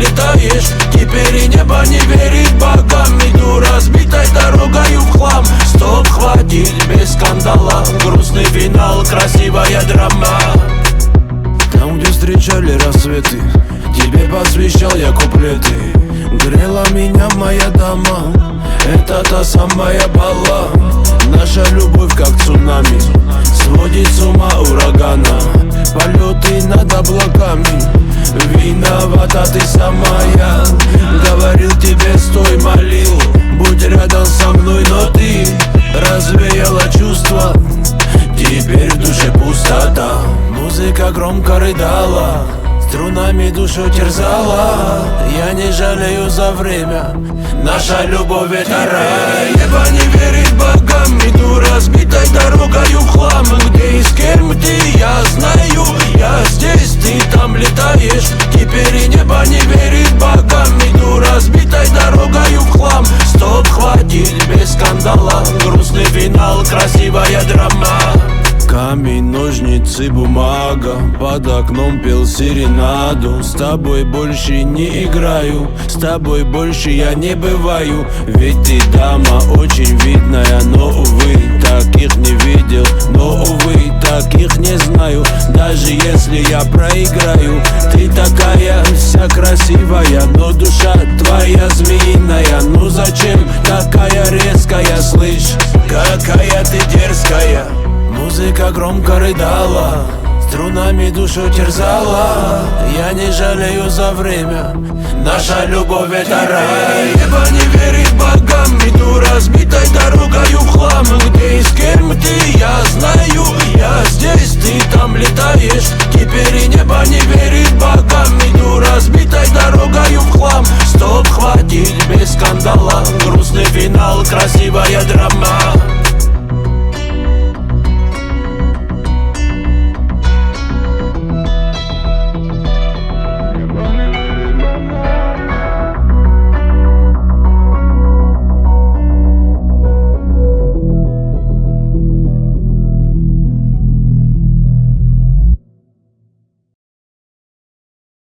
летаешь. Теперь и небо не верит богам. Иду разбитой дорогою в хлам. Стоп, хватит, без скандала. Грустный финал, красивая драма. Там, где встречали рассветы, тебе посвящал я куплеты. Грела меня моя дама, это та самая бала. Наша любовь как цунами, сводит с ума урагана. Полеты над облаками, виновата ты самая. Говорил тебе стой, молил, будь рядом со мной, но ты развеяла чувства. Теперь в душе пустота. Музыка громко рыдала, струнами душу терзала. Я не жалею за время, наша любовь это рай. Небо не верит богам, иду разбитой дорогою в хлам. Где и с кем ты, я знаю, я здесь, ты там летаешь. Теперь и небо не верит богам, иду разбитой дорогою в хлам. Стоп, хватит, без скандала. Грустный финал, красивая драма. Камень, ножницы, бумага. Под окном пел серенаду. С тобой больше не играю, с тобой больше я не бываю. Ведь ты дама очень видная, но увы, таких не видел. Но увы, таких не знаю. Даже если я проиграю, ты такая вся красивая, но душа твоя змеиная. Ну зачем такая резкая, слышь, какая ты дерзкая. Музыка громко рыдала, струнами душу терзала. Я не жалею за время, наша любовь это рай. Небо не верит богам, иду разбитой дорогою в хлам. Где и с кем ты, я знаю, я здесь, ты там летаешь. Теперь и небо не верит богам, иду разбитой дорогой